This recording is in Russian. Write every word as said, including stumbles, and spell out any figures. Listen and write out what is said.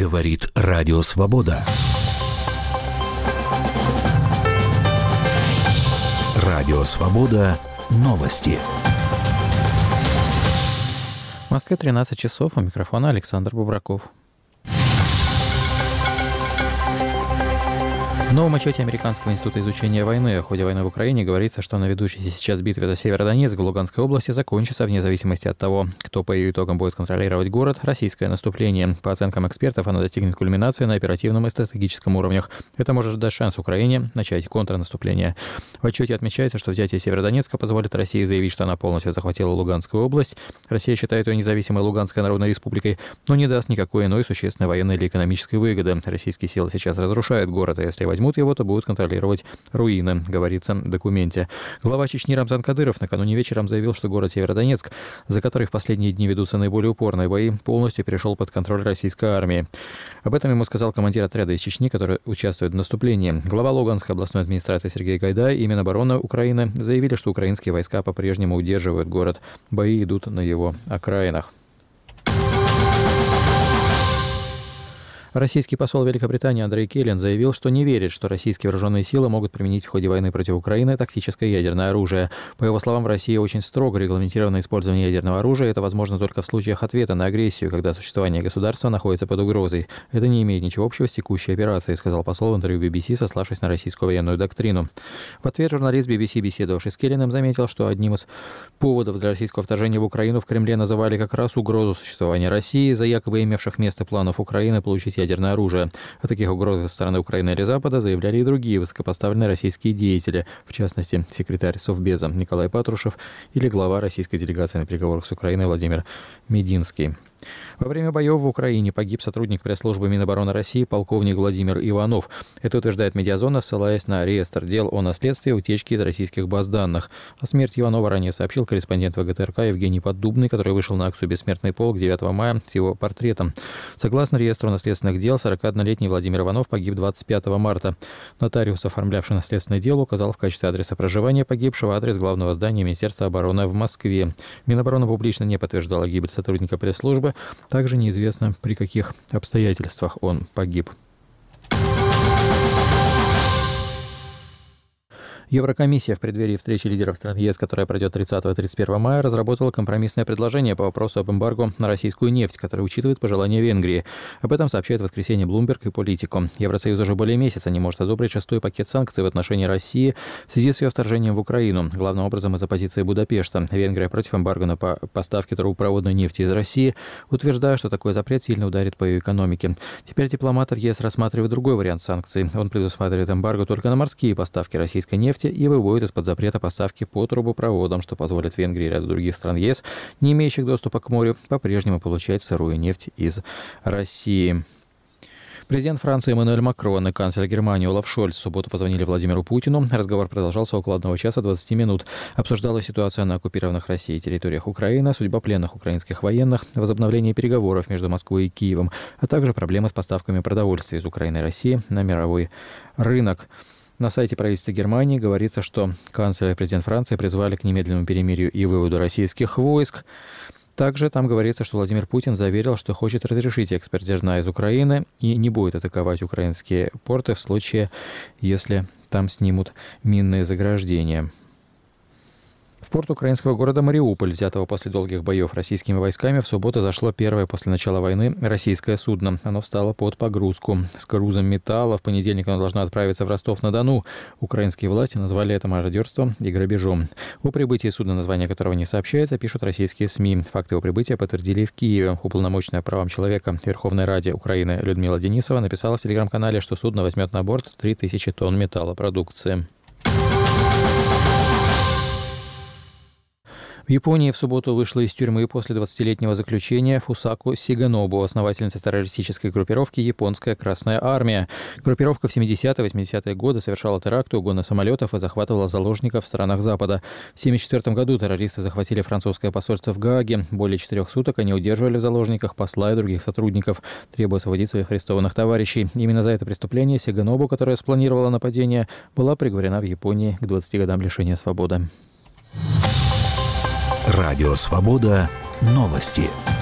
Говорит Радио Свобода. Радио Свобода. Новости. В Москве тринадцать часов. У микрофона Александр Бубраков. В новом отчете Американского института изучения войны о ходе войны в Украине говорится, что на ведущейся сейчас битве за Северодонецк в Луганской области закончится вне зависимости от того, кто по ее итогам будет контролировать город, российское наступление. По оценкам экспертов, оно достигнет кульминации на оперативном и стратегическом уровнях. Это может дать шанс Украине начать контрнаступление. В отчете отмечается, что взятие Северодонецка позволит России заявить, что она полностью захватила Луганскую область. Россия считает ее независимой Луганской Народной Республикой, но не даст никакой иной существенной военной или экономической выгоды. Российские силы сейчас разрушают город, а если возьмут его, то будут контролировать руины, говорится в документе. Глава Чечни Рамзан Кадыров накануне вечером заявил, что город Северодонецк, за который в последние дни ведутся наиболее упорные бои, полностью перешел под контроль российской армии. Об этом ему сказал командир отряда из Чечни, который участвует в наступлении. Глава Луганской областной администрации Сергей Гайдай и Минобороны Украины заявили, что украинские войска по-прежнему удерживают город. Бои идут на его окраинах. Российский посол Великобритании Андрей Келлен заявил, что не верит, что российские вооруженные силы могут применить в ходе войны против Украины тактическое ядерное оружие. По его словам, в России очень строго регламентировано использование ядерного оружия. Это возможно только в случаях ответа на агрессию, когда существование государства находится под угрозой. Это не имеет ничего общего с текущей операцией, сказал посол в интервью би би си, сославшись на российскую военную доктрину. В ответ журналист би би си, беседовавший с Келленом, заметил, что одним из поводов для российского вторжения в Украину в Кремле называли как раз угрозу существования России за якобы имевших место планов Украины получить ядерное оружие. О таких угрозах со стороны Украины или Запада заявляли и другие высокопоставленные российские деятели, в частности, секретарь Совбеза Николай Патрушев или глава российской делегации на переговорах с Украиной Владимир Мединский. Во время боев в Украине погиб сотрудник пресс-службы Минобороны России полковник Владимир Иванов. Это утверждает Медиазона, ссылаясь на реестр дел о наследстве утечки из российских баз данных. О смерти Иванова ранее сообщил корреспондент вэ гэ тэ эр ка Евгений Поддубный, который вышел на акцию «Бессмертный полк» девятого мая с его портретом. Согласно реестру наследственных дел, сорокаоднолетний Владимир Иванов погиб двадцать пятого марта. Нотариус, оформлявший наследственное дело, указал в качестве адреса проживания погибшего адрес главного здания Министерства обороны в Москве. Минобороны публично не подтверждала гибель сотрудника пресс-службы. Также неизвестно, при каких обстоятельствах он погиб. Еврокомиссия в преддверии встречи лидеров стран е эс, которая пройдет тридцатого и тридцать первого мая, разработала компромиссное предложение по вопросу об эмбарго на российскую нефть, которое учитывает пожелания Венгрии. Об этом сообщает в воскресенье Bloomberg и Politico. Евросоюз уже более месяца не может одобрить шестой пакет санкций в отношении России в связи с ее вторжением в Украину, главным образом из-за позиции Будапешта. Венгрия против эмбарго на поставки трубопроводной нефти из России, утверждая, что такой запрет сильно ударит по ее экономике. Теперь дипломаты е эс рассматривают другой вариант санкций. Он предусматривает эмбарго только на морские поставки российской нефти и выводит из-под запрета поставки по трубопроводам, что позволит Венгрии и ряду других стран е эс, не имеющих доступа к морю, по-прежнему получать сырую нефть из России. Президент Франции Эммануэль Макрон и канцлер Германии Олаф Шольц в субботу позвонили Владимиру Путину. Разговор продолжался около одного часа двадцати минут. Обсуждалась ситуация на оккупированных Россией территориях Украины, судьба пленных украинских военных, возобновление переговоров между Москвой и Киевом, а также проблемы с поставками продовольствия из Украины и России на мировой рынок. На сайте правительства Германии говорится, что канцлер и президент Франции призвали к немедленному перемирию и выводу российских войск. Также там говорится, что Владимир Путин заверил, что хочет разрешить экспорт зерна из Украины и не будет атаковать украинские порты в случае, если там снимут минные заграждения. В порт украинского города Мариуполь, взятого после долгих боев российскими войсками, в субботу зашло первое после начала войны российское судно. Оно встало под погрузку с грузом металла. В понедельник оно должно отправиться в Ростов-на-Дону. Украинские власти назвали это мародерством и грабежом. О прибытии судна, название которого не сообщается, пишут российские СМИ. Факты его прибытия подтвердили в Киеве. Уполномоченная по правам человека Верховной Раде Украины Людмила Денисова написала в телеграм-канале, что судно возьмет на борт три тысячи тонн металлопродукции. В Японии в субботу вышла из тюрьмы после двадцатилетнего заключения Фусаку Сиганобу, основательница террористической группировки «Японская Красная Армия». Группировка в семидесятые-восьмидесятые годы совершала теракты, угоны самолетов и захватывала заложников в странах Запада. В тысяча девятьсот семьдесят четвёртом году террористы захватили французское посольство в Гааге. Более четырех суток они удерживали в заложниках посла и других сотрудников, требуя освободить своих арестованных товарищей. Именно за это преступление Сиганобу, которая спланировала нападение, была приговорена в Японии к двадцати годам лишения свободы. Радио Свобода. Новости.